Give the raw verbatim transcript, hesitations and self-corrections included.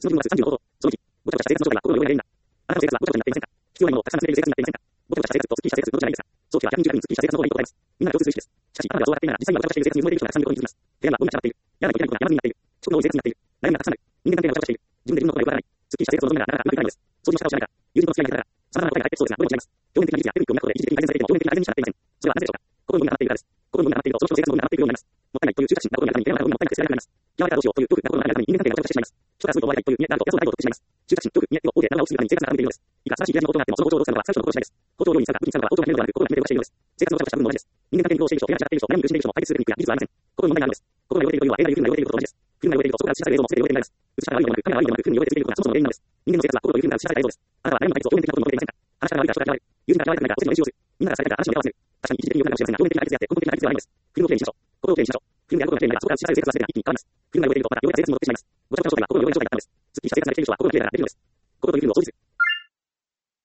その理由はさんじゅうの行動。そのいち、ごちゃごちゃ生活の状態が心を弱い原因だ。あなたの生活はごちゃごちゃになっていませんか？必要なものをたくさん集める生活になっていませんか？ごちゃごちゃした生活とすっきりした生活のどちらがいいですか？早期はひゃくにじゅうにんすっきりした生活の方がいいと答えます。みんなが共通する意識です。しかし、あなたがそう笑っていながら、実際にはごちゃごちゃしている生活に埋もれている人がたくさんいることに気づきます。部屋がゴミが散らばっている。嫌なことやないことが山積みになっている。食の多い生活になっている。悩みがたくさんある。人間関係がごちゃごちゃしている。自分で自分のことがよくわからない。すっきりした生活を望むなら、なかなかうまくいかないのです。掃除の仕方を知らないから、友人との付き合いが下手だから、様々な答えが返ってきそうですが、どれも違います。表面的な技術やテクニックを磨くことで一時的に改善されていても、表面的な改善にしかなっていません。それはなぜでしょうか？心のゴミが溜まっているからです。心のゴミが溜まっていると、その人の生活のゴミが溜まっていくようになります。もったいないという執着心が心の中に部屋の中にもったいなく捨てられなくなります。嫌われたらどうしようという恐怖が心の中に人間関係がごちゃごちゃしてしまいます。人からすぐと思われたいという見え、なんと偉そうな態度をとってしまいます。執着心、恐怖、見え、を大手長をするために生活が傾いているのです。いくら素晴らしい親父の行動があっても、その行動をどうするのは最初の心次第です。包丁を用意したか、武器にしたのは包丁が決めるのではなく、心が決めて動かしているのです。生活のごちゃごちゃした部分も同じです。人間関係に苦労している人、部屋に散らかっている人、悩み苦しんでいる人も解決するテクニックや技術はありません。心の問題があるのです。心が汚れているというのは、映画やフィルムが汚れていることと同じです。フィルムが汚れていると、そこから映し出される映像も全て汚れているのです。映し方が悪いのではなく、カメラが悪いのではなく、フィルムに汚れ続けることがそもそもの原因なのです。人間の生活は心というフィルムが映し出された映像です。あなたは悩みの解決を表面的なことに求めていませんか？話し方が悪いから人から嫌われる。友人から嫌われたくないから個人の練習をする。みんながされたいから話のネタを集める。確かに一時的に良くなるかもしれませんが、表面的な解決であって根本的な解決ではないのです。フィルムをきれいにしましょう。心をきれいにしましょう。フィルムでやることがきれいになれば、そこから映し出される生活は全てが一気に変わります。フィルムが汚れていると、また汚れた生活に戻ってしまいます。ごちゃごちゃの状態が心の汚れ状態になったのです。すっきりした生活ができる人は心のきれいな状態ができるのです。心というフィルムを掃除する。